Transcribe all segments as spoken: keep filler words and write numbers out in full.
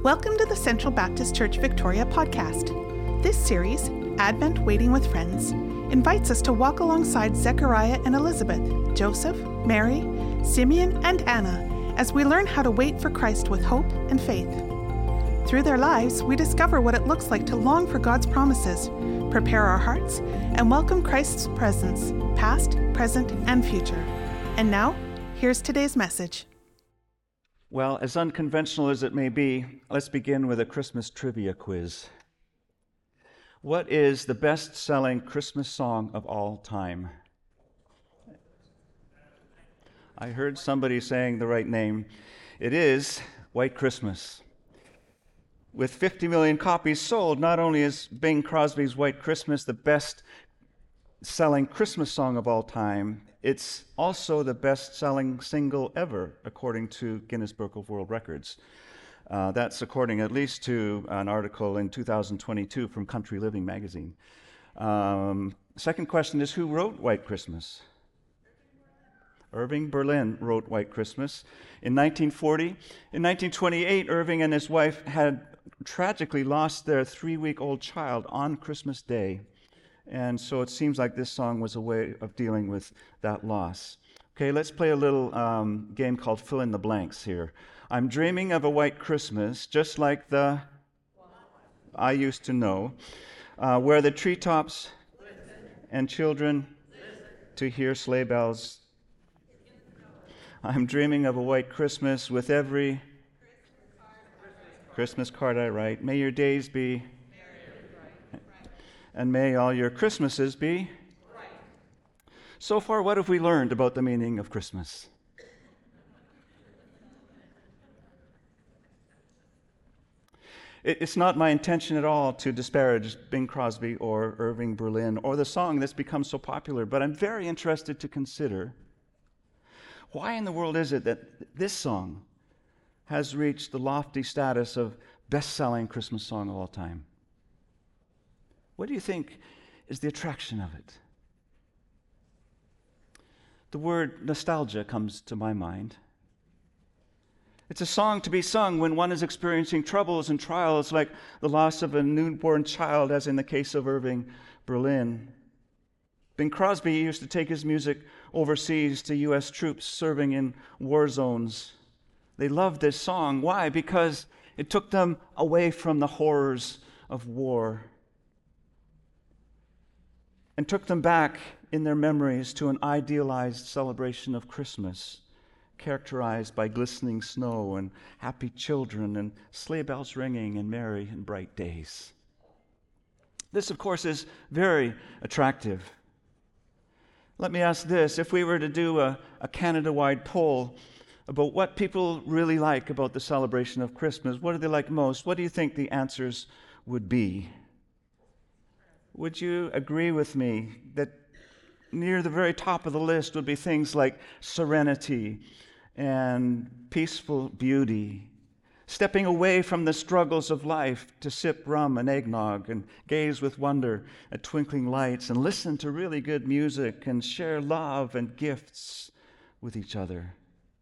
Welcome to the Central Baptist Church Victoria podcast. This series, Advent Waiting with Friends, invites us to walk alongside Zechariah and Elizabeth, Joseph, Mary, Simeon, and Anna as we learn how to wait for Christ with hope and faith. Through their lives, we discover what it looks like to long for God's promises, prepare our hearts, and welcome Christ's presence, past, present, and future. And now, here's today's message. Well, as unconventional as it may be, let's begin with a Christmas trivia quiz. What is the best-selling Christmas song of all time? I heard somebody saying the right name. It is White Christmas. With fifty million copies sold, not only is Bing Crosby's White Christmas the best-selling Christmas song of all time, it's also the best-selling single ever, according to Guinness Book of World Records. Uh, that's according at least to an article in two thousand twenty-two from Country Living magazine. Um, second question is, who wrote White Christmas? Irving Berlin wrote White Christmas in nineteen forty. In nineteen twenty-eight, Irving and his wife had tragically lost their three-week-old child on Christmas Day. And so it seems like this song was a way of dealing with that loss. Okay, let's play a little um, game called Fill in the Blanks here. I'm dreaming of a white Christmas, just like the I used to know, uh, where the treetops and children to hear sleigh bells. I'm dreaming of a white Christmas with every Christmas card I write. May your days be and may all your Christmases be right. So far, what have we learned about the meaning of Christmas? It's not my intention at all to disparage Bing Crosby or Irving Berlin or the song that's become so popular, but I'm very interested to consider why in the world is it that this song has reached the lofty status of best-selling Christmas song of all time? What do you think is the attraction of it? The word nostalgia comes to my mind. It's a song to be sung when one is experiencing troubles and trials like the loss of a newborn child, as in the case of Irving Berlin. Bing Crosby used to take his music overseas to U S troops serving in war zones. They loved this song. Why? Because it took them away from the horrors of war and took them back in their memories to an idealized celebration of Christmas, characterized by glistening snow and happy children and sleigh bells ringing and merry and bright days. This, of course, is very attractive. Let me ask this. If we were to do a, a Canada-wide poll about what people really like about the celebration of Christmas, what do they like most? What do you think the answers would be? Would you agree with me that near the very top of the list would be things like serenity and peaceful beauty, stepping away from the struggles of life to sip rum and eggnog and gaze with wonder at twinkling lights and listen to really good music and share love and gifts with each other?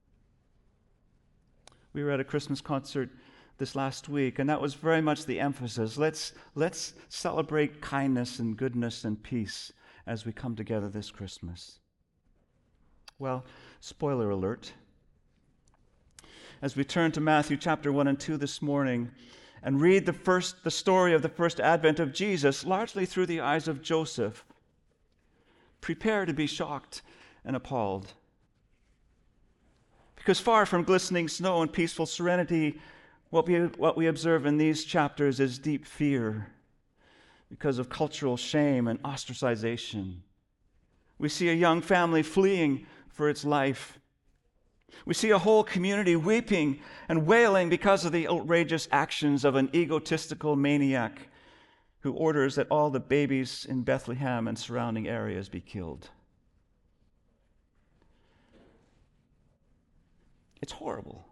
We were at a Christmas concert this last week, and that was very much the emphasis. Let's, let's celebrate kindness and goodness and peace as we come together this Christmas. Well, spoiler alert. As we turn to Matthew chapter one and two this morning and read the first, the story of the first advent of Jesus, largely through the eyes of Joseph, prepare to be shocked and appalled. Because far from glistening snow and peaceful serenity, What we, what we observe in these chapters is deep fear because of cultural shame and ostracization. We see a young family fleeing for its life. We see a whole community weeping and wailing because of the outrageous actions of an egotistical maniac who orders that all the babies in Bethlehem and surrounding areas be killed. It's horrible.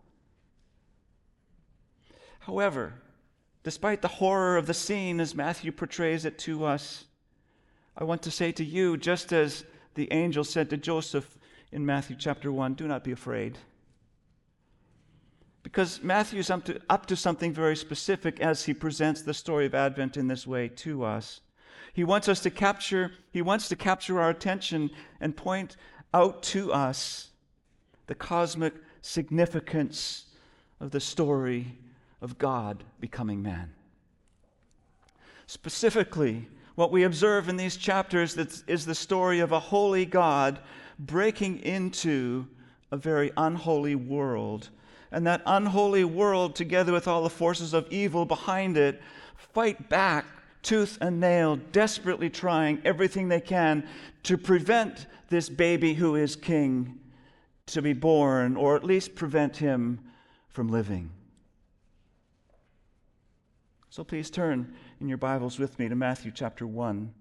However, despite the horror of the scene as Matthew portrays it to us, I want to say to you, just as the angel said to Joseph in Matthew chapter one, do not be afraid. Because Matthew's up to, up to something very specific as he presents the story of Advent in this way to us. He wants us to capture, he wants to capture our attention and point out to us the cosmic significance of the story of God becoming man. Specifically, what we observe in these chapters is the story of a holy God breaking into a very unholy world. And that unholy world, together with all the forces of evil behind it, fight back tooth and nail, desperately trying everything they can to prevent this baby who is king to be born, or at least prevent him from living. So please turn in your Bibles with me to Matthew chapter one.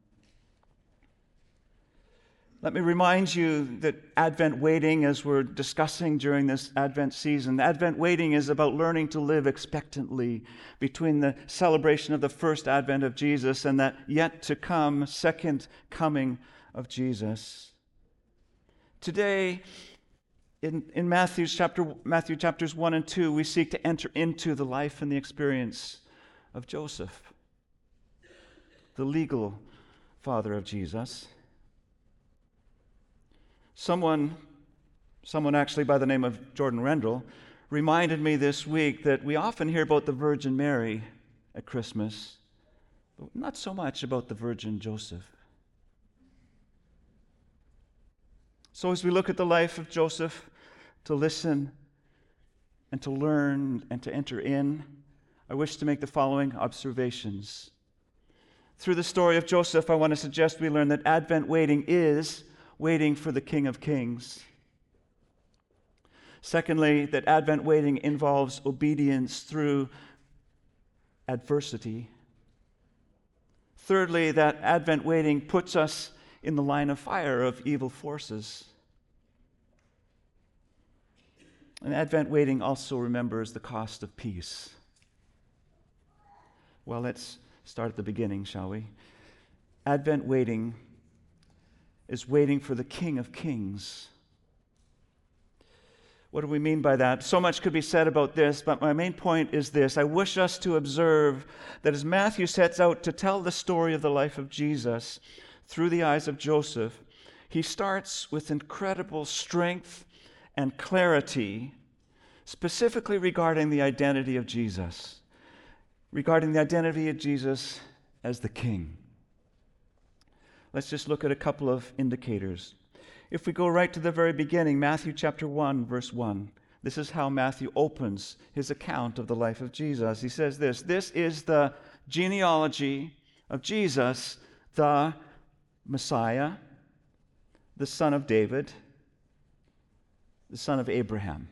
Let me remind you that Advent waiting, as we're discussing during this Advent season, Advent waiting is about learning to live expectantly between the celebration of the first Advent of Jesus and that yet to come second coming of Jesus. Today, in, in Matthew's chapter, Matthew chapters one and two, we seek to enter into the life and the experience of Joseph, the legal father of Jesus. Someone, someone actually by the name of Jordan Rendell, reminded me this week that we often hear about the Virgin Mary at Christmas, but not so much about the Virgin Joseph. So as we look at the life of Joseph, to listen and to learn and to enter in, I wish to make the following observations. Through the story of Joseph, I want to suggest we learn that Advent waiting is waiting for the King of Kings. Secondly, that Advent waiting involves obedience through adversity. Thirdly, that Advent waiting puts us in the line of fire of evil forces. And Advent waiting also remembers the cost of peace. Well, let's start at the beginning, shall we? Advent waiting is waiting for the King of Kings. What do we mean by that? So much could be said about this, but my main point is this. I wish us to observe that as Matthew sets out to tell the story of the life of Jesus through the eyes of Joseph, he starts with incredible strength and clarity, specifically regarding the identity of Jesus, regarding the identity of Jesus as the King. Let's just look at a couple of indicators. If we go right to the very beginning, Matthew chapter one, verse one, this is how Matthew opens his account of the life of Jesus. He says this, "This is the genealogy of Jesus, the Messiah, the son of David, the son of Abraham."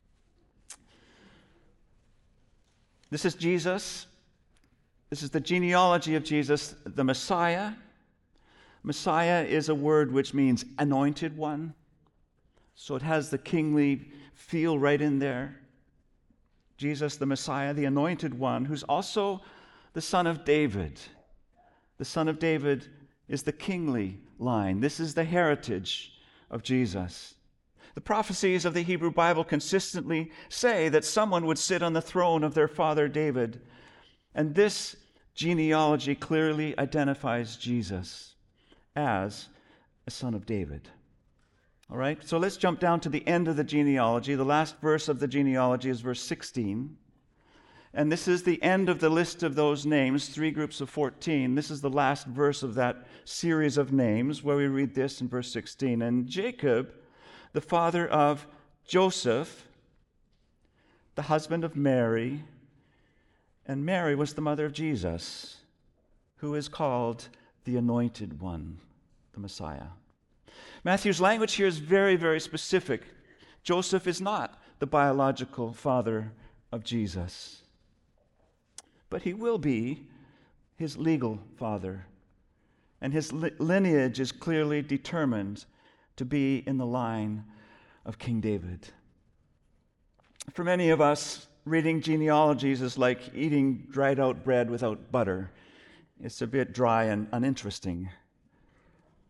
This is Jesus. This is the genealogy of Jesus, the Messiah. Messiah is a word which means anointed one. So it has the kingly feel right in there. Jesus, the Messiah, the anointed one, who's also the son of David. The son of David is the kingly line. This is the heritage of Jesus. The prophecies of the Hebrew Bible consistently say that someone would sit on the throne of their father David. And this genealogy clearly identifies Jesus as a son of David. All right, so let's jump down to the end of the genealogy. The last verse of the genealogy is verse sixteen. And this is the end of the list of those names, three groups of fourteen. This is the last verse of that series of names where we read this in verse sixteen. "And Jacob, the father of Joseph, the husband of Mary, and Mary was the mother of Jesus, who is called the Anointed One," the Messiah. Matthew's language here is very, very specific. Joseph is not the biological father of Jesus, but he will be his legal father, and his li- lineage is clearly determined to be in the line of King David. For many of us, reading genealogies is like eating dried out bread without butter. It's a bit dry and uninteresting.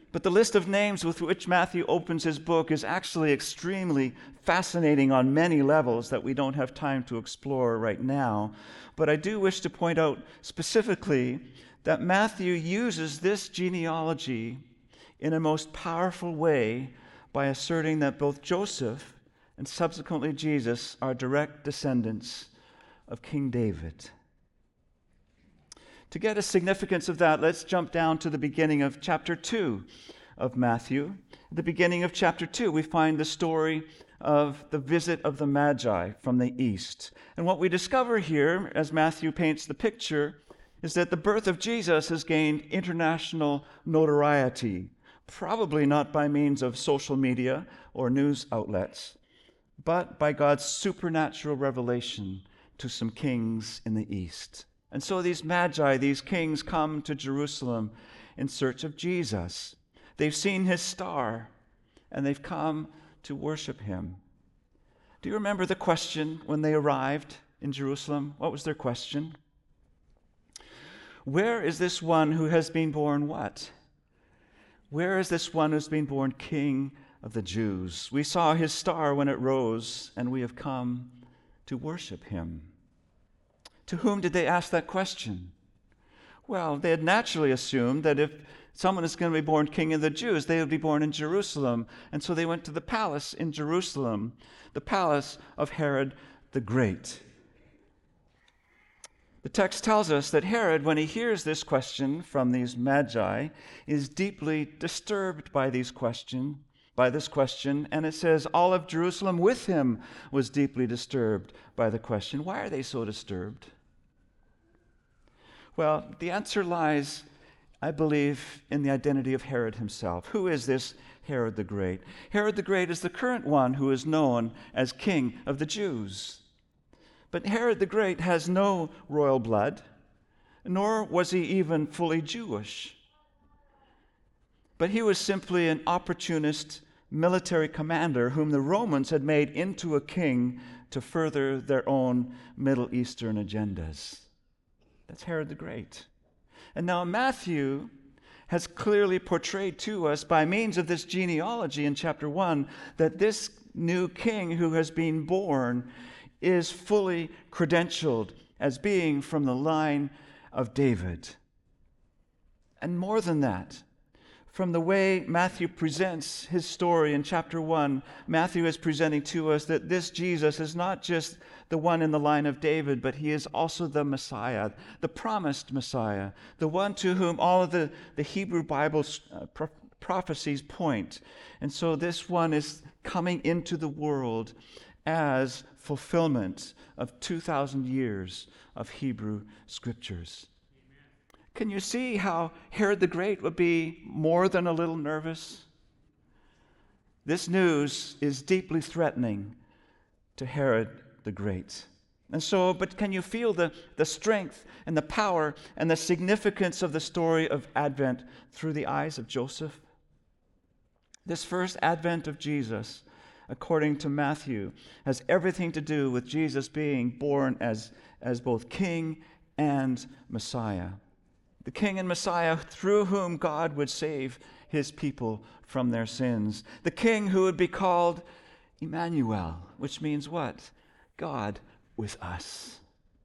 But the list of names with which Matthew opens his book is actually extremely fascinating on many levels that we don't have time to explore right now. But I do wish to point out specifically that Matthew uses this genealogy in a most powerful way by asserting that both Joseph and subsequently Jesus are direct descendants of King David. To get a significance of that, let's jump down to the beginning of chapter two of Matthew. At the beginning of chapter two, we find the story of the visit of the Magi from the east. And what we discover here, as Matthew paints the picture, is that the birth of Jesus has gained international notoriety, probably not by means of social media or news outlets, but by God's supernatural revelation to some kings in the east. And so these magi, these kings, come to Jerusalem in search of Jesus. They've seen his star, and they've come to worship him. Do you remember the question when they arrived in Jerusalem? What was their question? Where is this one who has been born what? Where is this one who's been born King of the Jews? We saw his star when it rose, and we have come to worship him. To whom did they ask that question? Well, they had naturally assumed that if someone is going to be born King of the Jews, they would be born in Jerusalem. And so they went to the palace in Jerusalem, the palace of Herod the Great. The text tells us that Herod, when he hears this question from these magi, is deeply disturbed by these question, by this question, and it says all of Jerusalem with him was deeply disturbed by the question. Why are they so disturbed? Well, the answer lies, I believe, in the identity of Herod himself. Who is this Herod the Great? Herod the Great is the current one who is known as King of the Jews. But Herod the Great has no royal blood, nor was he even fully Jewish. But he was simply an opportunist military commander whom the Romans had made into a king to further their own Middle Eastern agendas. That's Herod the Great. And now Matthew has clearly portrayed to us by means of this genealogy in chapter one that this new king who has been born is fully credentialed as being from the line of David. And more than that, from the way Matthew presents his story in chapter one, Matthew is presenting to us that this Jesus is not just the one in the line of David, but he is also the Messiah, the promised Messiah, the one to whom all of the, the Hebrew Bible uh, pro- prophecies point. And so this one is coming into the world as fulfillment of two thousand years of Hebrew scriptures. Can you see how Herod the Great would be more than a little nervous? This news is deeply threatening to Herod the Great. And so, but can you feel the, the strength and the power and the significance of the story of Advent through the eyes of Joseph? This first advent of Jesus, according to Matthew, has everything to do with Jesus being born as, as both King and Messiah. The King and Messiah through whom God would save his people from their sins. The King who would be called Emmanuel, which means what? God with us.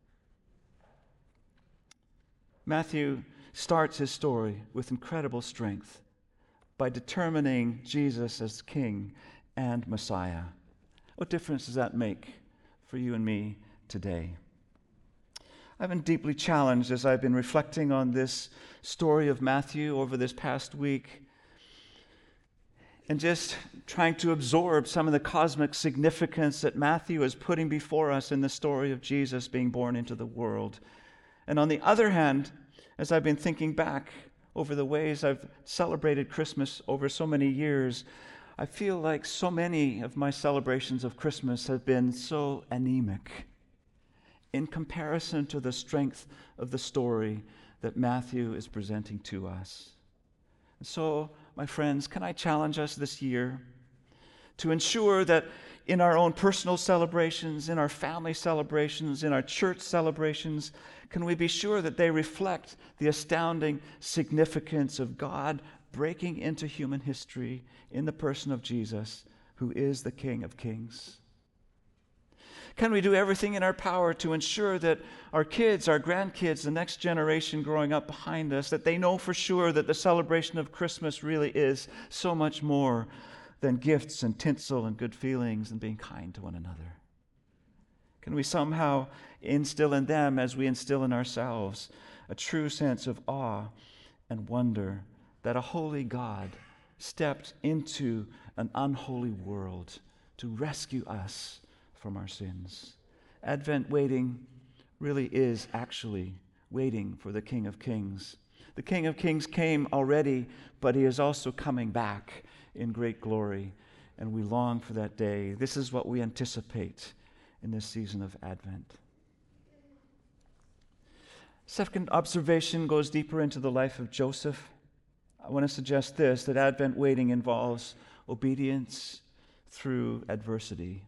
Matthew starts his story with incredible strength by determining Jesus as King and Messiah. What difference does that make for you and me today? I've been deeply challenged as I've been reflecting on this story of Matthew over this past week and just trying to absorb some of the cosmic significance that Matthew is putting before us in the story of Jesus being born into the world. And on the other hand, as I've been thinking back over the ways I've celebrated Christmas over so many years, I feel like so many of my celebrations of Christmas have been so anemic in comparison to the strength of the story that Matthew is presenting to us. And so, my friends, can I challenge us this year to ensure that in our own personal celebrations, in our family celebrations, in our church celebrations, can we be sure that they reflect the astounding significance of God breaking into human history in the person of Jesus, who is the King of Kings? Can we do everything in our power to ensure that our kids, our grandkids, the next generation growing up behind us, that they know for sure that the celebration of Christmas really is so much more than gifts and tinsel and good feelings and being kind to one another? Can we somehow instill in them, as we instill in ourselves, a true sense of awe and wonder that a holy God stepped into an unholy world to rescue us from our sins? Advent waiting really is actually waiting for the King of Kings. The King of Kings came already, but he is also coming back in great glory, and we long for that day. This is what we anticipate in this season of Advent. Second observation goes deeper into the life of Joseph. I want to suggest this, that Advent waiting involves obedience through adversity.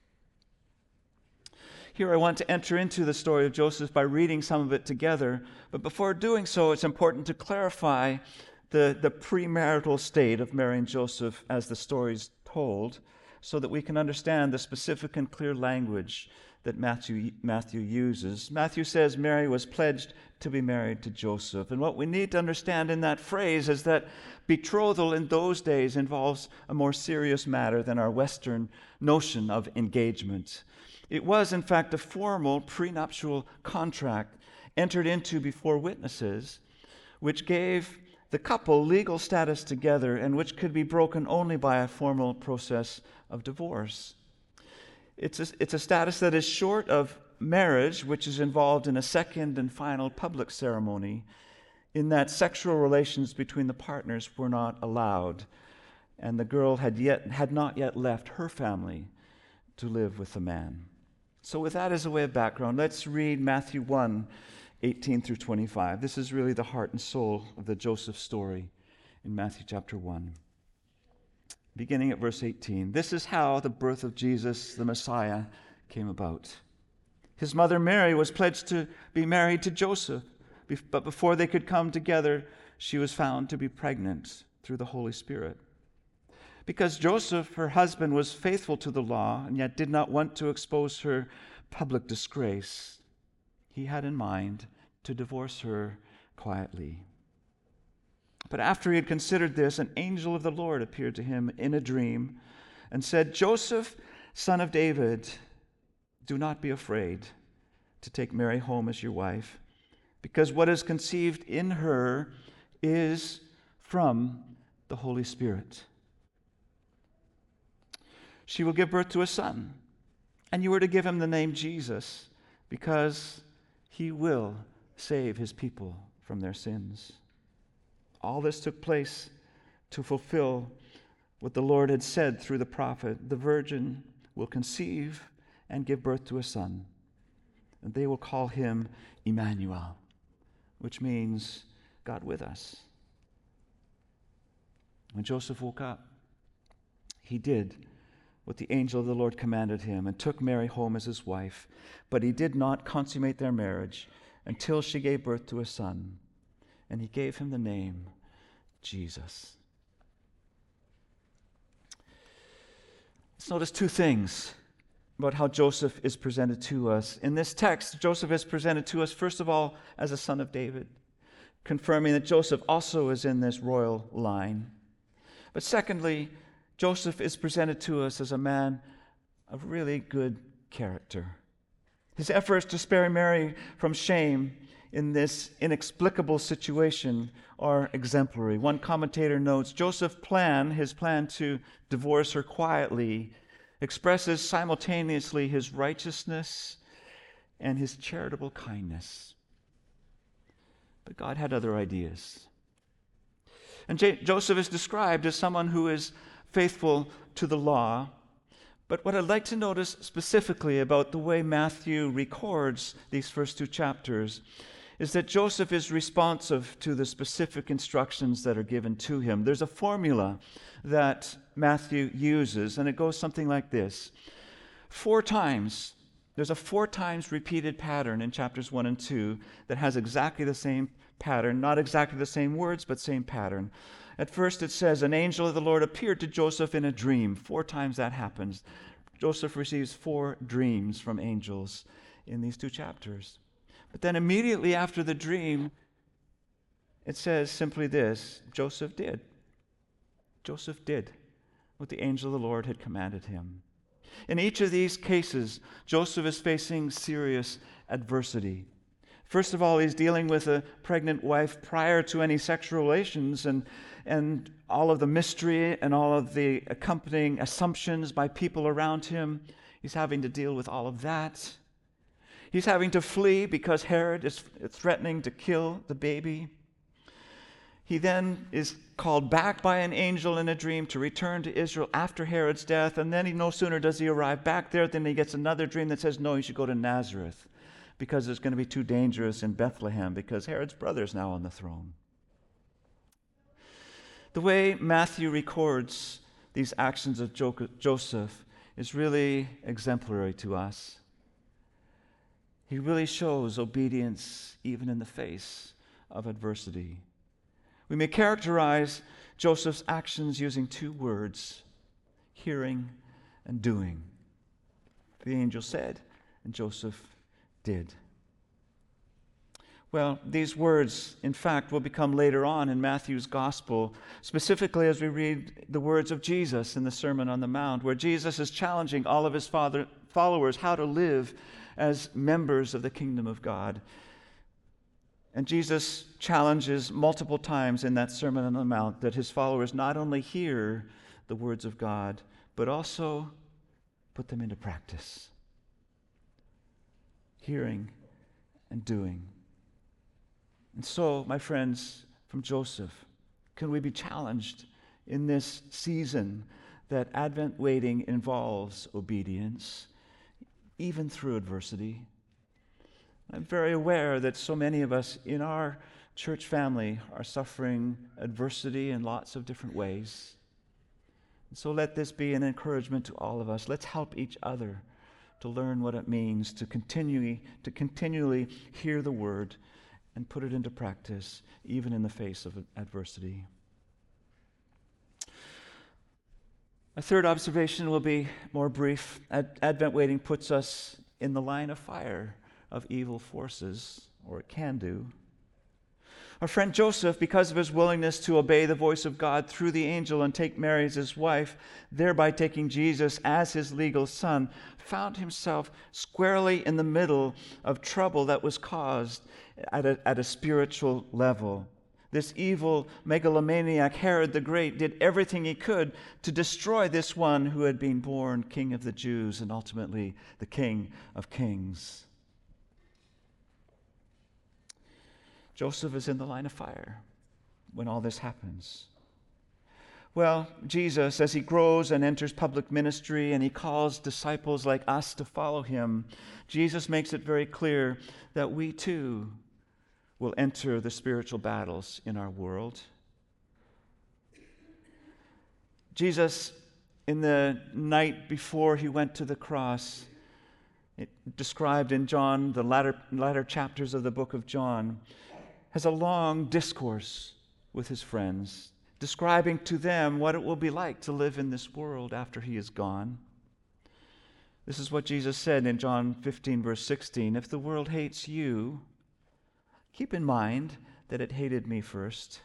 Here I want to enter into the story of Joseph by reading some of it together, but before doing so, it's important to clarify the, the premarital state of Mary and Joseph as the story's told, so that we can understand the specific and clear language that Matthew, Matthew uses. Matthew says Mary was pledged to be married to Joseph. And what we need to understand in that phrase is that betrothal in those days involves a more serious matter than our Western notion of engagement. It was, in fact, a formal prenuptial contract entered into before witnesses, which gave the couple legal status together and which could be broken only by a formal process of divorce. It's a, it's a status that is short of marriage, which is involved in a second and final public ceremony, in that sexual relations between the partners were not allowed, and the girl had yet had not yet left her family to live with the man. So with that as a way of background, let's read Matthew one, eighteen through twenty-five. This is really the heart and soul of the Joseph story in Matthew chapter one. Beginning at verse eighteen. This is how the birth of Jesus, the Messiah, came about. His mother Mary was pledged to be married to Joseph, but before they could come together, she was found to be pregnant through the Holy Spirit. Because Joseph, her husband, was faithful to the law and yet did not want to expose her public disgrace, he had in mind to divorce her quietly. But after he had considered this, an angel of the Lord appeared to him in a dream and said, Joseph, son of David, do not be afraid to take Mary home as your wife, because what is conceived in her is from the Holy Spirit. She will give birth to a son, and you are to give him the name Jesus, because he will save his people from their sins. All this took place to fulfill what the Lord had said through the prophet. The virgin will conceive and give birth to a son, and they will call him Emmanuel, which means God with us. When Joseph woke up, he did what the angel of the Lord commanded him and took Mary home as his wife, but he did not consummate their marriage until she gave birth to a son, and he gave him the name Jesus. Let's notice two things about how Joseph is presented to us. In this text, Joseph is presented to us, first of all, as a son of David, confirming that Joseph also is in this royal line. But secondly, Joseph is presented to us as a man of really good character. His efforts to spare Mary from shame in this inexplicable situation are exemplary. One commentator notes, Joseph's plan, his plan to divorce her quietly, expresses simultaneously his righteousness and his charitable kindness. But God had other ideas. And J- Joseph is described as someone who is faithful to the law. But what I'd like to notice specifically about the way Matthew records these first two chapters is that Joseph is responsive to the specific instructions that are given to him. There's a formula that Matthew uses, and it goes something like this. Four times There's a four times repeated pattern in chapters one and two that has exactly the same pattern, not exactly the same words, but same pattern. At first it says, an angel of the Lord appeared to Joseph in a dream. Four times that happens. Joseph receives four dreams from angels in these two chapters. But then immediately after the dream, it says simply this, Joseph did. Joseph did what the angel of the Lord had commanded him. In each of these cases, Joseph is facing serious adversity. First of all, he's dealing with a pregnant wife prior to any sexual relations, and, and all of the mystery and all of the accompanying assumptions by people around him. He's having to deal with all of that. He's having to flee because Herod is threatening to kill the baby. He then is called back by an angel in a dream to return to Israel after Herod's death, and then he no sooner does he arrive back there than he gets another dream that says, no, you should go to Nazareth because it's going to be too dangerous in Bethlehem because Herod's brother is now on the throne. The way Matthew records these actions of jo- Joseph is really exemplary to us. He really shows obedience even in the face of adversity. We may characterize Joseph's actions using two words, hearing and doing. The angel said, and Joseph did. Well, these words, in fact, will become later on in Matthew's gospel, specifically as we read the words of Jesus in the Sermon on the Mount, where Jesus is challenging all of his father, followers how to live as members of the kingdom of God. And Jesus challenges multiple times in that Sermon on the Mount that his followers not only hear the words of God, but also put them into practice. Hearing and doing. And so, my friends, from Joseph, can we be challenged in this season that Advent waiting involves obedience, even through adversity? I'm very aware that so many of us in our church family are suffering adversity in lots of different ways. And so let this be an encouragement to all of us. Let's help each other to learn what it means to continually, to continually hear the word and put it into practice, even in the face of adversity. A third observation will be more brief. Ad- Advent waiting puts us in the line of fire of evil forces, or it can do. Our friend Joseph, because of his willingness to obey the voice of God through the angel and take Mary as his wife, thereby taking Jesus as his legal son, found himself squarely in the middle of trouble that was caused at a, at a spiritual level. This evil megalomaniac, Herod the Great, did everything he could to destroy this one who had been born King of the Jews and ultimately the King of Kings. Joseph is in the line of fire when all this happens. Well, Jesus, as he grows and enters public ministry and he calls disciples like us to follow him, Jesus makes it very clear that we too will enter the spiritual battles in our world. Jesus, in the night before he went to the cross, it, described in John, the latter, latter chapters of the book of John, has a long discourse with his friends, describing to them what it will be like to live in this world after he is gone. This is what Jesus said in John fifteen, verse sixteen, "If the world hates you, keep in mind that it hated me first."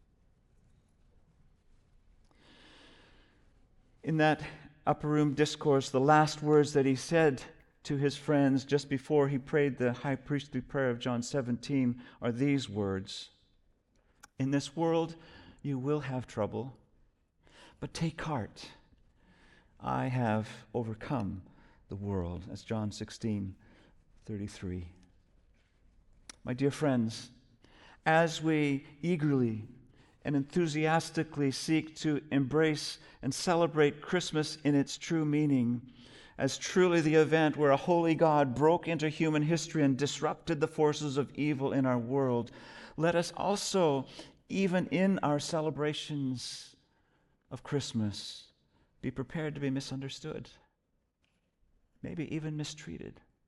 In that upper room discourse, the last words that he said to his friends just before he prayed the high priestly prayer of John seventeen are these words: "In this world you will have trouble, but take heart. I have overcome the world." That's John sixteen, thirty-three. My dear friends, as we eagerly and enthusiastically seek to embrace and celebrate Christmas in its true meaning, as truly the event where a holy God broke into human history and disrupted the forces of evil in our world, let us also, even in our celebrations of Christmas, be prepared to be misunderstood, maybe even mistreated.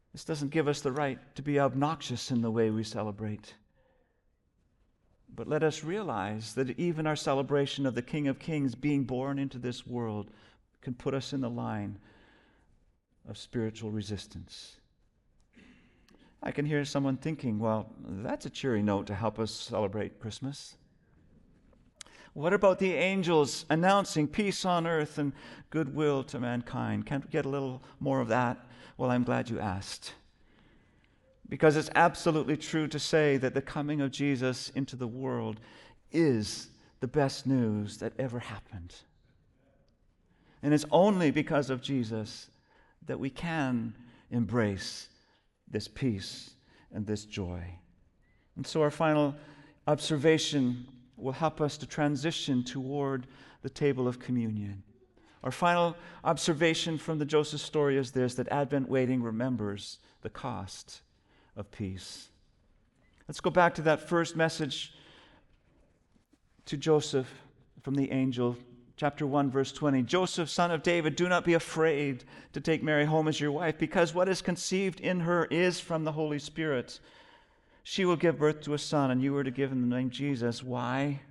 This doesn't give us the right to be obnoxious in the way we celebrate. But let us realize that even our celebration of the King of Kings being born into this world can put us in the line of spiritual resistance. I can hear someone thinking, well, that's a cheery note to help us celebrate Christmas. What about the angels announcing peace on earth and goodwill to mankind? Can't we get a little more of that? Well, I'm glad you asked. Because it's absolutely true to say that the coming of Jesus into the world is the best news that ever happened. And it's only because of Jesus that we can embrace this peace and this joy. And so our final observation will help us to transition toward the table of communion. Our final observation from the Joseph story is this, that Advent waiting remembers the cost of peace. Let's go back to that first message to Joseph from the angel, chapter one, verse twenty. Joseph, son of David, do not be afraid to take Mary home as your wife, because what is conceived in her is from the Holy Spirit. She will give birth to a son, and you are to give him the name Jesus. Why?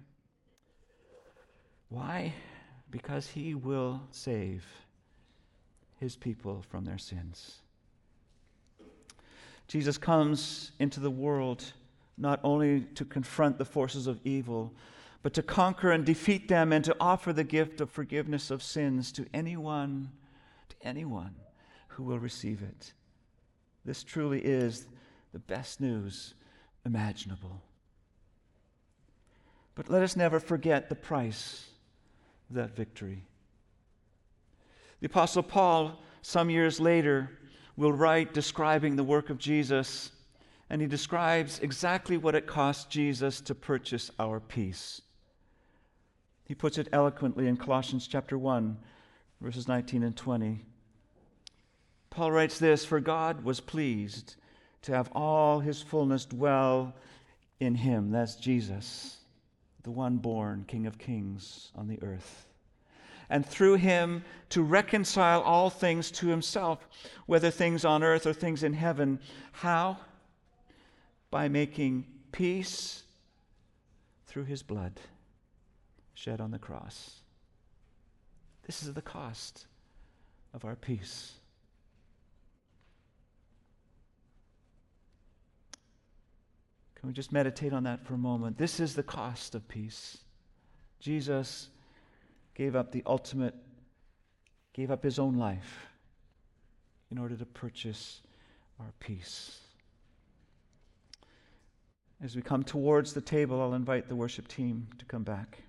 Why? Because he will save his people from their sins. Jesus comes into the world not only to confront the forces of evil, but to conquer and defeat them and to offer the gift of forgiveness of sins to anyone, to anyone who will receive it. This truly is the best news imaginable. But let us never forget the price of that victory. The Apostle Paul, some years later, will write describing the work of Jesus, and he describes exactly what it cost Jesus to purchase our peace. He puts it eloquently in Colossians chapter one, verses nineteen and twenty. Paul writes this, "For God was pleased to have all his fullness dwell in him," that's Jesus, the one born King of Kings on the earth, "and through him to reconcile all things to himself, whether things on earth or things in heaven." How? By making peace through his blood shed on the cross. This is the cost of our peace. Can we just meditate on that for a moment? This is the cost of peace. Jesus gave up the ultimate, gave up his own life in order to purchase our peace. As we come towards the table, I'll invite the worship team to come back.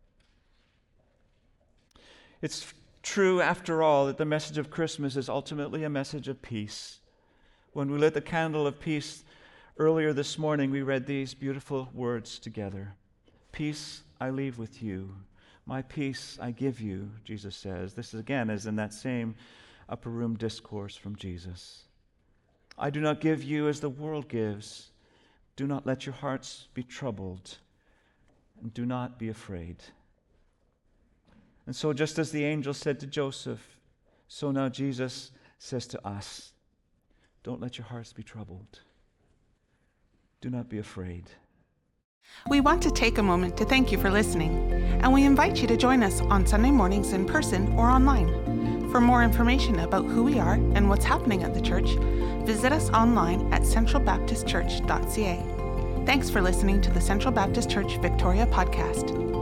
It's true, after all, that the message of Christmas is ultimately a message of peace. When we lit the candle of peace earlier this morning, we read these beautiful words together. "Peace I leave with you. My peace I give you," Jesus says. This again is in that same upper room discourse from Jesus. "I do not give you as the world gives. Do not let your hearts be troubled, and do not be afraid." And so just as the angel said to Joseph, so now Jesus says to us, don't let your hearts be troubled. Do not be afraid. We want to take a moment to thank you for listening, and we invite you to join us on Sunday mornings in person or online. For more information about who we are and what's happening at the church, visit us online at central baptist church dot c a. Thanks for listening to the Central Baptist Church Victoria podcast.